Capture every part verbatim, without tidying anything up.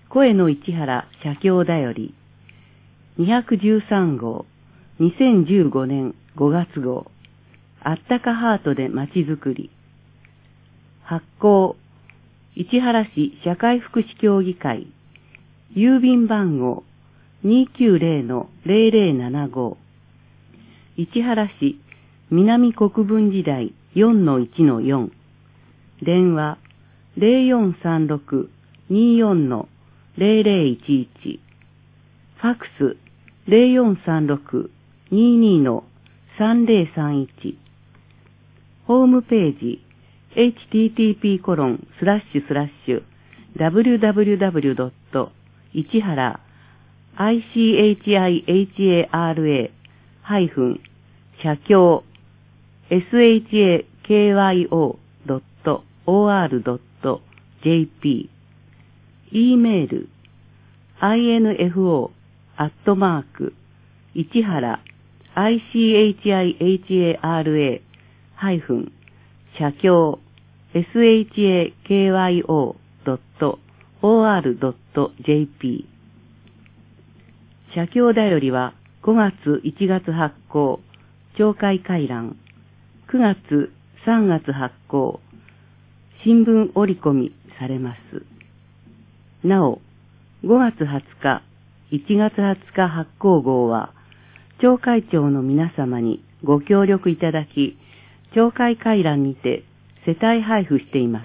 声の市原写経だよりにひゃくじゅうさんごうにせんじゅうごねんごがつごうあったかハートでまちづくり発行市原市社会福祉協議会郵便番号 にーきゅうぜろのぜろぜろななご 市原市南国分寺台 よんのいちのよん 電話 ゼロよんさんろく にーよんのぜろぜろいちいち ファックス ゼロよんさんろく にーにーのさんぜろさんいち ホームページ エイチティーティーピーコロンスラッシュスラッシュダブリューダブリューダブリュードット市原 イチハラ ハイフン写経 エスエイチエーケーワイオードットオーアールドットジェーピー e メール アイエヌエフオー アットマーク市原 イチハラ ハイフン写経 エスエイチエーケーワイオードットオーアールドットジェーピー 写経だよりはごがついちがつ発行懲戒回覧くがつさんがつ発行新聞折り込みされます。なおごがつはつかいちがつはつか発行号は町会長の皆様にご協力いただき町会回覧にて世帯配布しています。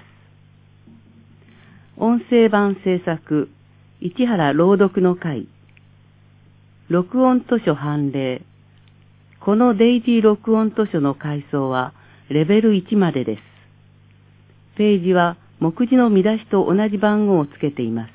音声版制作市原朗読の会録音図書判例このデイジー録音図書の階層はレベルいちまでです。ページは目次の見出しと同じ番号をつけています。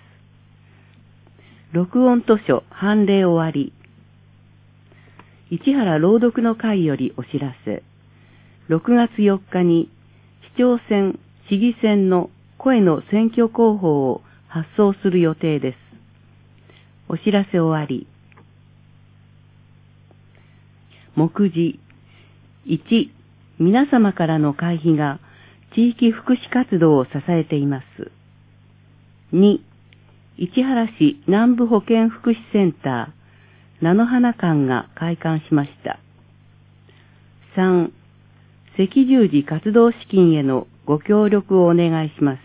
録音図書判例終わり。市原朗読の会よりお知らせ。ろくがつよっかに市長選、市議選の声の選挙広報を発送する予定です。お知らせ終わり。目次いち、皆様からの会費が地域福祉活動を支えています。に、市原市南部保健福祉センター菜の花館が開館しました。さん、赤十字活動資金へのご協力をお願いします。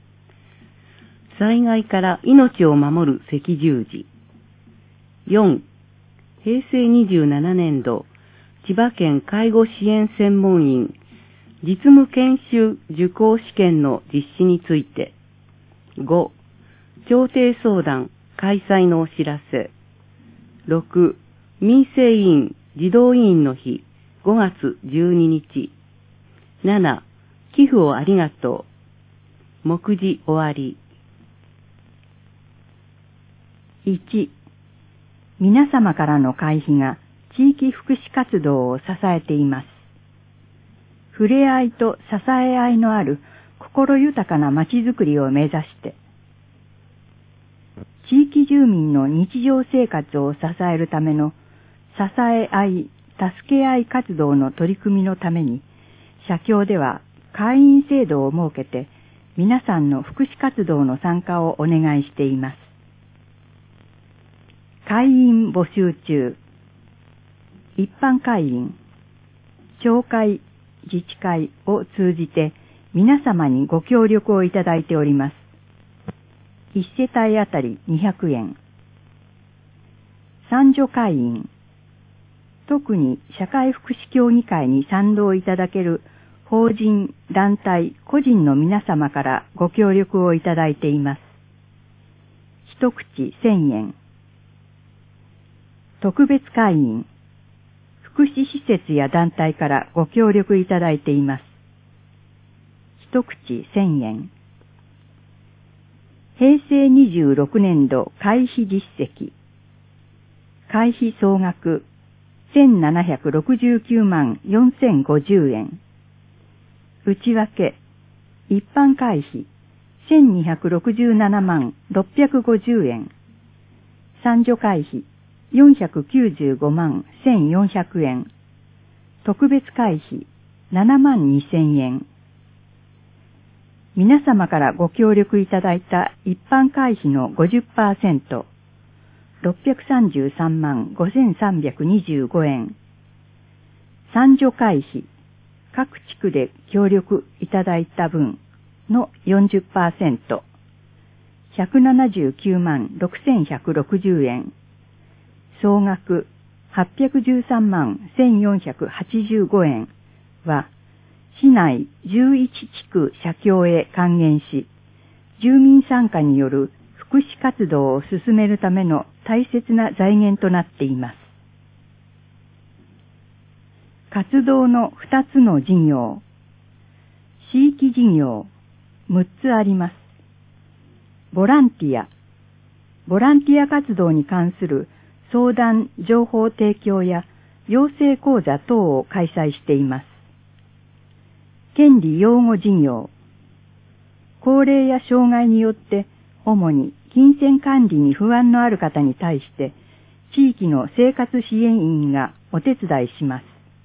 災害から命を守る赤十字。よん、へいせいにじゅうななねんど千葉県介護支援専門員実務研修受講試験の実施について。ご、調停相談開催のお知らせ。ろく、民生委員児童委員の日ごがつじゅうににち。なな、寄付をありがとう。目次終わり。 いち、皆様からの会費が地域福祉活動を支えています。触れ合いと支え合いのある心豊かなまちづくりを目指して、地域住民の日常生活を支えるための支え合い、助け合い活動の取り組みのために、社協では会員制度を設けて、皆さんの福祉活動の参加をお願いしています。会員募集中。一般会員、町会、自治会を通じて皆様にご協力をいただいております。一世帯あたりにひゃくえん。参助会員、特に社会福祉協議会に賛同いただける法人、団体、個人の皆様からご協力をいただいています。一口せんえん。特別会員、福祉施設や団体からご協力いただいています。一口せんえん。へいせいにじゅうろくねんど会費実績。会費総額せんななひゃくろくじゅうきゅうまんよんせんごじゅうえん。内訳、一般会費せんにひゃくろくじゅうななまんろっぴゃくごじゅうえん。参助会費よんひゃくきゅうじゅうごまんせんよんひゃくえん。特別会費ななまんにせんえん。 皆様からご協力いただいた一般会費の ごじゅっパーセント、ろっぴゃくさんじゅうさんまんごせんさんびゃくにじゅうごえん、参助会費、各地区で協力いただいた分の よんじゅっパーセント、ひゃくななじゅうきゅうまんろくせんひゃくろくじゅうえん、総額はっぴゃくじゅうさんまんせんよんひゃくはちじゅうごえんは、市内じゅういちちく社協へ還元し、住民参加による福祉活動を進めるための大切な財源となっています。活動のふたつの事業、地域事業、むっつあります。ボランティア、ボランティア活動に関する相談、情報提供や養成講座等を開催しています。権利擁護事業、高齢や障害によって主に金銭管理に不安のある方に対して地域の生活支援員がお手伝いします。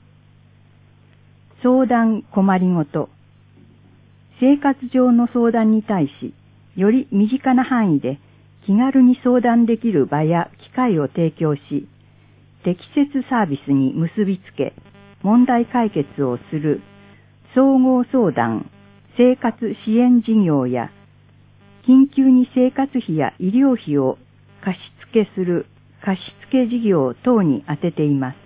相談困りごと、生活上の相談に対しより身近な範囲で気軽に相談できる場や機会を提供し、適切サービスに結びつけ問題解決をする総合相談、生活支援事業や、緊急に生活費や医療費を貸付する貸付事業等に充てています。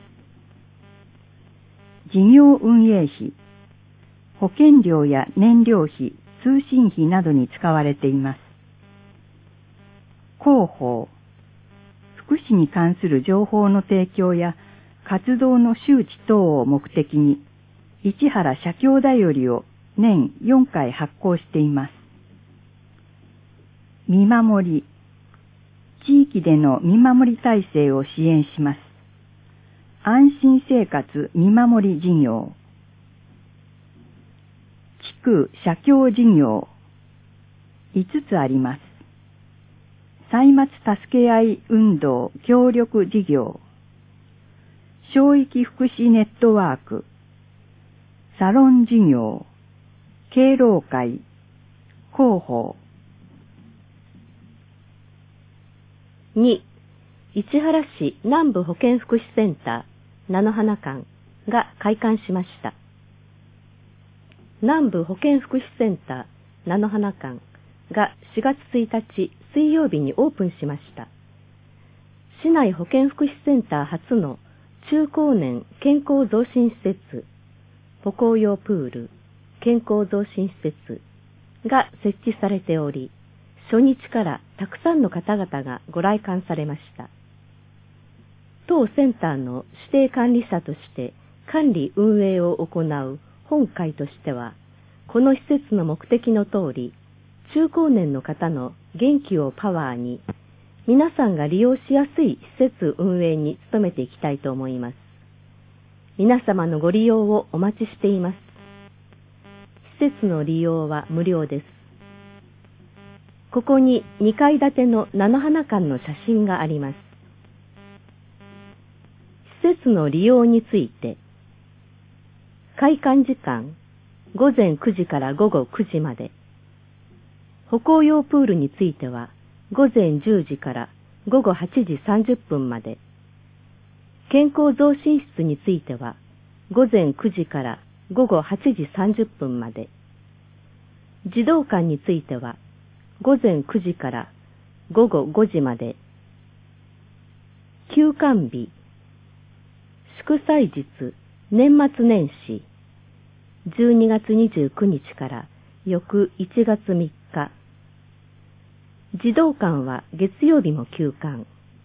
事業運営費、保険料や燃料費、通信費などに使われています。広報、福祉に関する情報の提供や活動の周知等を目的に、市原社協だよりを年よんかい発行しています。見守り、地域での見守り体制を支援します。安心生活見守り事業、地区社協事業、いつつあります。歳末助け合い運動協力事業、小域福祉ネットワーク、サロン事業、敬老会、広報。 に、市原市南部保健福祉センター菜の花館が開館しました。南部保健福祉センター菜の花館がしがつついたち水曜日にオープンしました。市内保健福祉センター初の中高年健康増進施設、歩行用プール、健康増進施設が設置されており、初日からたくさんの方々がご来館されました。当センターの指定管理者として管理運営を行う本会としては、この施設の目的の通り、中高年の方の元気をパワーに、皆さんが利用しやすい施設運営に努めていきたいと思います。皆様のご利用をお待ちしています。施設の利用は無料です。ここににかい建ての菜の花館の写真があります。施設の利用について、開館時間ごぜんくじからごごくじまで、歩行用プールについてはごぜんじゅうじからごごはちじさんじゅっぷんまで、健康増進室についてはごぜんくじからごごはちじさんじゅっぷんまで、児童館についてはごぜんくじからごごごじまで、休館日、祝祭日、年末年始、じゅうにがつにじゅうくにちから翌いちがつみっか、児童館は月曜日も休館。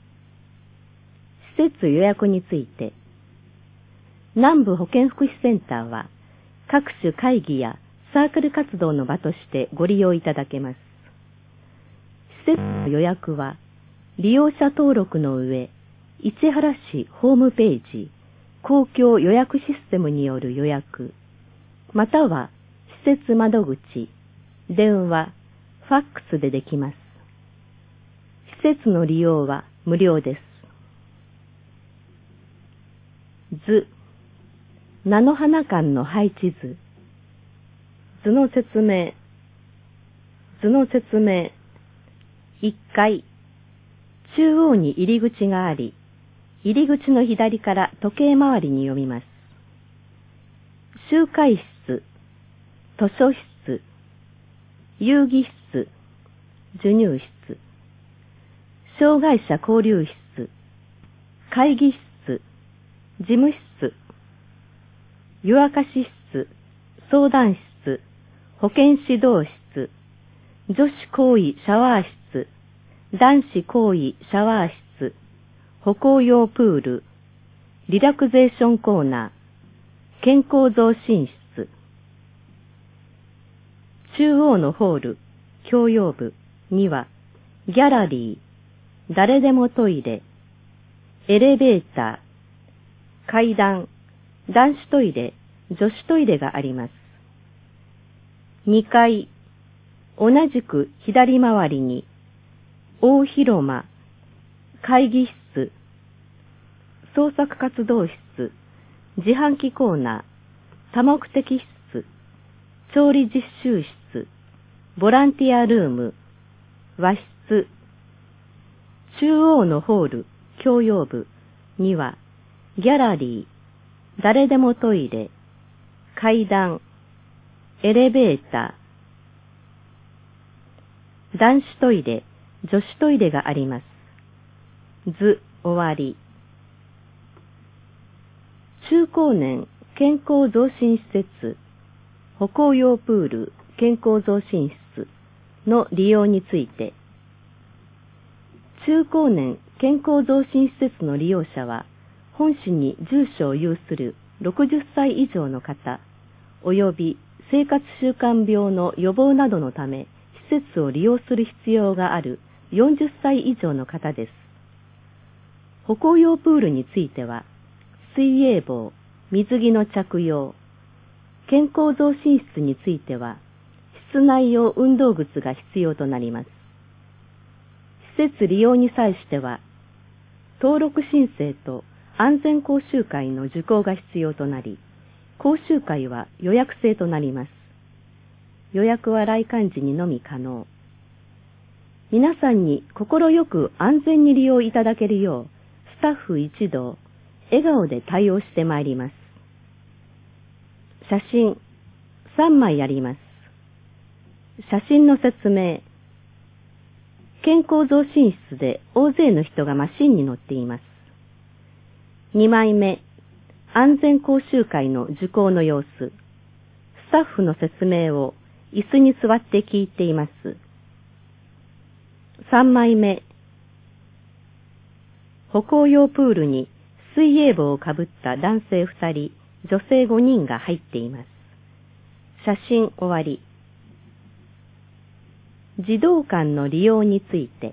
施設予約について、南部保健福祉センターは各種会議やサークル活動の場としてご利用いただけます。施設の予約は利用者登録の上、市原市ホームページ公共予約システムによる予約、または施設窓口、電話、ファックスでできます。施設の利用は無料です。図、菜の花館の配置図。図の説明。 図の説明。いっかい、中央に入り口があり、入り口の左から時計回りに読みます。集会室、図書室、遊戯室、授乳室、障害者交流室、会議室、事務室、湯沸かし室、相談室、保健指導室、女子更衣シャワー室、男子更衣シャワー室、歩行用プール、リラクゼーションコーナー、健康増進室。中央のホール、共用部には、ギャラリー、誰でもトイレ、エレベーター、階段、男子トイレ、女子トイレがあります。にかい、同じく左回りに、大広間、会議室、創作活動室、自販機コーナー、多目的室、調理実習室、ボランティアルーム、和室。中央のホール、共用部には、ギャラリー、誰でもトイレ、階段、エレベーター、男子トイレ、女子トイレがあります。図終わり。中高年健康増進施設、歩行用プール健康増進室の利用について、中高年健康増進施設の利用者は、本市に住所を有するろくじゅっさい以上の方、及び生活習慣病の予防などのため、施設を利用する必要があるよんじゅっさい以上の方です。歩行用プールについては、水泳帽、水着の着用、健康増進室については、室内用運動靴が必要となります。施設利用に際しては、登録申請と安全講習会の受講が必要となり、講習会は予約制となります。予約は来館時にのみ可能。皆さんに心よく安全に利用いただけるよう、スタッフ一同、笑顔で対応してまいります。写真さんまいあります。写真の説明。健康増進室で大勢の人がマシンに乗っています。にまいめ、安全講習会の受講の様子。スタッフの説明を椅子に座って聞いています。さんまいめ、歩行用プールに水泳帽をかぶった男性ふたり、女性ごにんが入っています。写真終わり。児童館の利用について。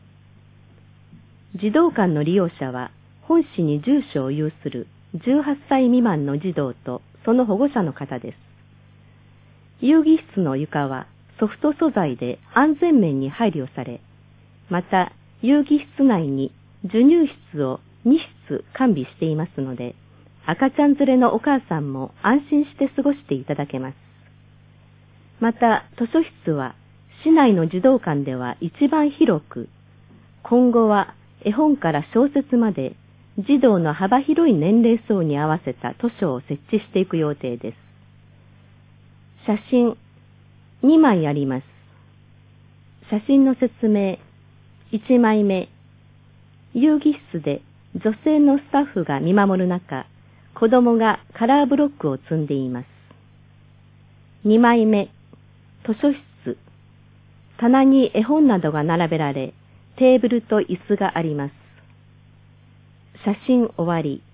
児童館の利用者は、本市に住所を有するじゅうはっさい未満の児童とその保護者の方です。遊戯室の床はソフト素材で安全面に配慮され、また遊戯室内に授乳室をに室完備していますので、赤ちゃん連れのお母さんも安心して過ごしていただけます。また図書室は市内の児童館では一番広く、今後は絵本から小説まで児童の幅広い年齢層に合わせた図書を設置していく予定です。写真にまいあります。写真の説明。いちまいめ。遊戯室で女性のスタッフが見守る中、子供がカラーブロックを積んでいます。にまいめ。図書室。棚に絵本などが並べられ、テーブルと椅子があります。写真終わり。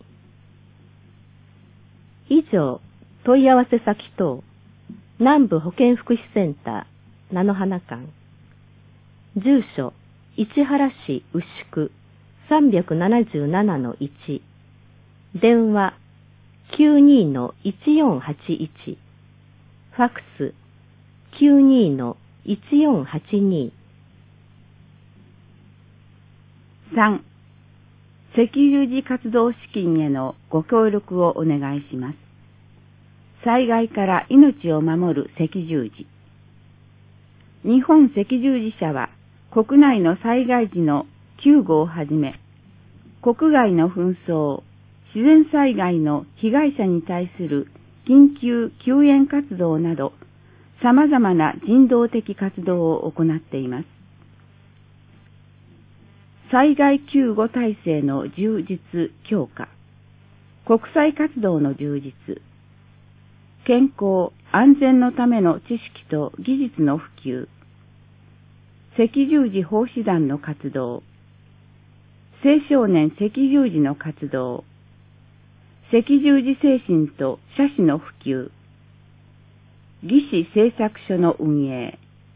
以上、問い合わせ先等、南部保健福祉センター、菜の花館。住所、市原市牛久 さんなななのいち。電話、きゅうにのいちよんはちいち。ファクス、きゅうにのいちよんはちに。 さん. 赤十字活動資金へのご協力をお願いします。災害から命を守る赤十字。 日本赤十字社は国内の災害時の救護をはじめ、国外の紛争、自然災害の被害者に対する緊急救援活動など、様々な人道的活動を行っています。災害救護体制の充実強化、国際活動の充実、健康・安全のための知識と技術の普及、赤十字奉仕団の活動、青少年赤十字の活動、赤十字精神と社史の普及、義士製作所の運営、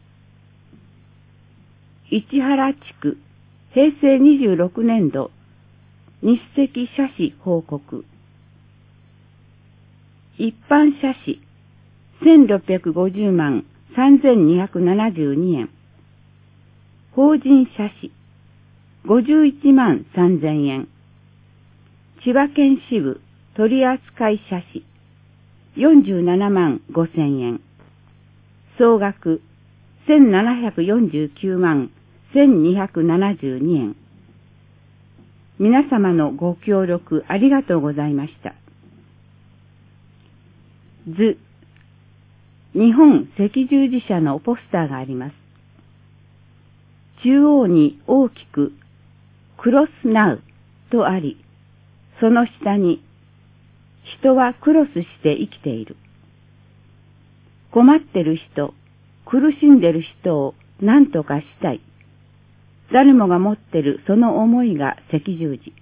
市原地区平成にじゅうろくねんど日赤社史報告、一般社史せんろっぴゃくごじゅうまんさんぜんにひゃくななじゅうにえん、法人社史ごじゅういちまんさんぜんえん、千葉県支部取扱社史よんじゅうななまんごせんえん、総額せんななひゃくよんじゅうきゅうまんせんにひゃくななじゅうにえん。皆様のご協力ありがとうございました。図、日本赤十字社のポスターがあります。中央に大きくクロスナウとあり、その下に人はクロスして生きている。困ってる人、苦しんでる人を何とかしたい。誰もが持ってるその思いが赤十字。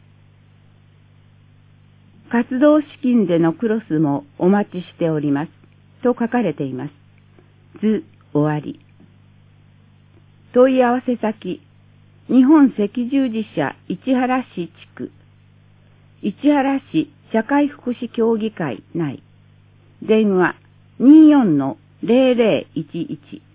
活動資金でのクロスもお待ちしております。と書かれています。図終わり。問い合わせ先、日本赤十字社市原市地区、市原市社会福祉協議会内、電話 にじゅうよんのゼロゼロいちいち。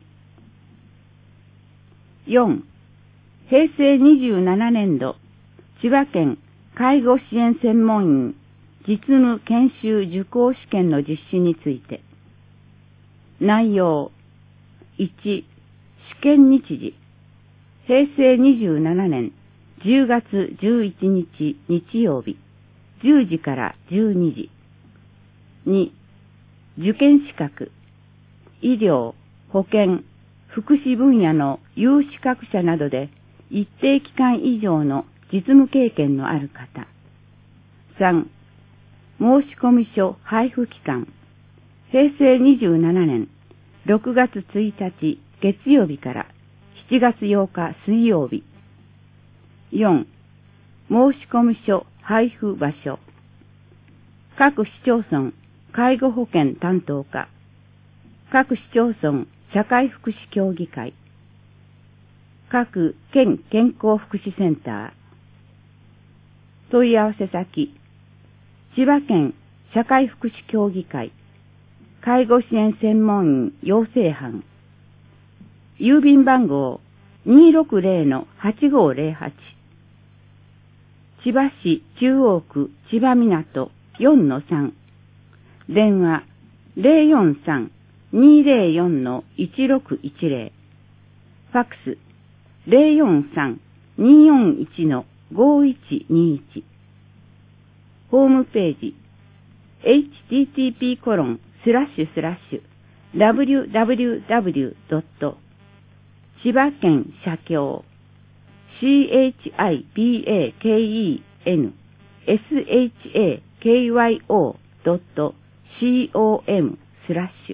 よん. 平成にじゅうななねんど、千葉県介護支援専門員実務研修受講試験の実施について。内容。いち. 試験日時。平成にじゅうななねんじゅうがつじゅういちにち日曜日、じゅうじからじゅうにじ。に. 受験資格。医療、保健、福祉分野の有資格者などで一定期間以上の実務経験のある方。さん. 申込書配布期間。平成にじゅうななねんろくがつついたち月曜日からしちがつようか水曜日。よん. 申込書配布場所。各市町村介護保険担当課。各市町村社会福祉協議会。各県健康福祉センター。問い合わせ先、千葉県社会福祉協議会、介護支援専門員養成班。郵便番号 にーろくゼロのはちごーゼロはち。千葉市中央区千葉港 よんのさん。電話 ゼロよんさん にーゼロよんのいちろくいちゼロ。ファックスゼロよんさん にーよんいちのごいちにいち。ホームページ エイチティーティーピーコロンスラッシュスラッシュダブリューダブリューダブリュードット千葉県社協 シーエイチアイピーエーケーイーエヌエスエイチエーケーワイオードットシーオーエムスラッシ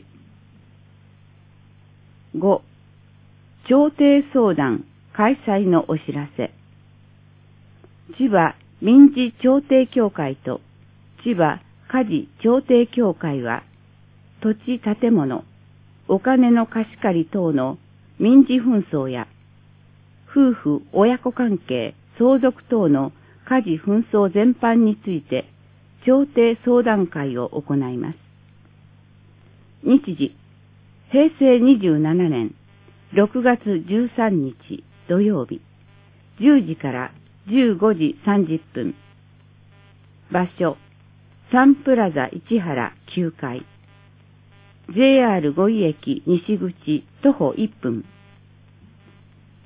ュ。ご. 調停相談開催のお知らせ。千葉民事調停協会と千葉家事調停協会は、土地建物、お金の貸し借り等の民事紛争や、夫婦親子関係、相続等の家事紛争全般について、調停相談会を行います。日時、平成にじゅうななねんろくがつじゅうさんにち土曜日、じゅうじからじゅうごじさんじゅっぷん。場所、サンプラザ市原きゅうかい。ジェイアール 五井駅西口徒歩いっぷん。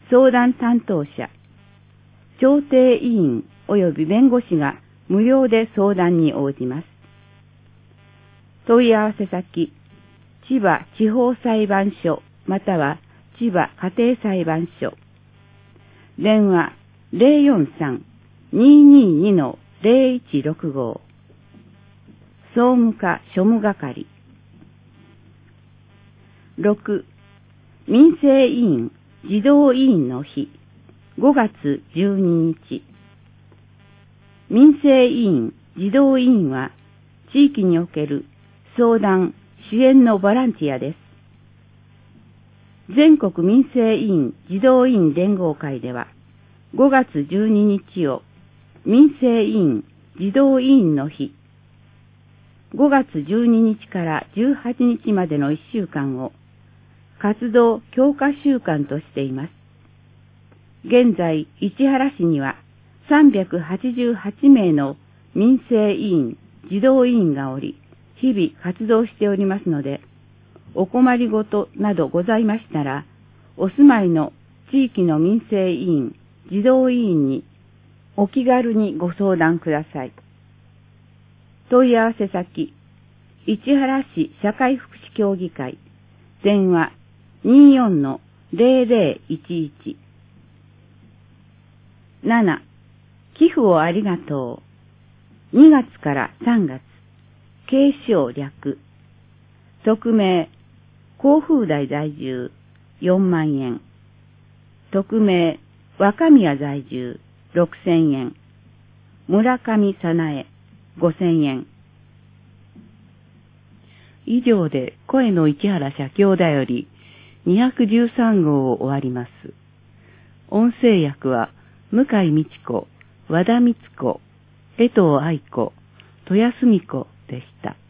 相談担当者、調停委員及び弁護士が無料で相談に応じます。問い合わせ先、千葉地方裁判所または千葉家庭裁判所。電話 ゼロよんさん にーにーに のゼロいちろくご。総務課庶務係。ろく. 民生委員児童委員の日、ごがつじゅうににち。民生委員児童委員は地域における相談、支援のボランティアです。全国民生委員児童委員連合会では、ごがつじゅうににちを民生委員児童委員の日、ごがつじゅうににちからじゅうはちにちまでのいっしゅうかんを活動強化週間としています。現在、市原市にはさんびゃくはちじゅうはちめいの民生委員児童委員がおり、日々活動しておりますので、お困りごとなどございましたら、お住まいの地域の民生委員児童委員にお気軽にご相談ください。問い合わせ先、市原市社会福祉協議会、電話 にーよん の ゼロゼロいちいち。なな. 寄付をありがとう。にがつからさんがつ、継承略。匿名、甲府台在住よんまんえん。匿名、若宮在住ろくせんえん。村上さなえごせんえん。以上で声の市原社協だよりにひゃくじゅうさんごうを終わります。音声訳は向井美智子、和田光子、江藤愛子、戸谷澄子でした。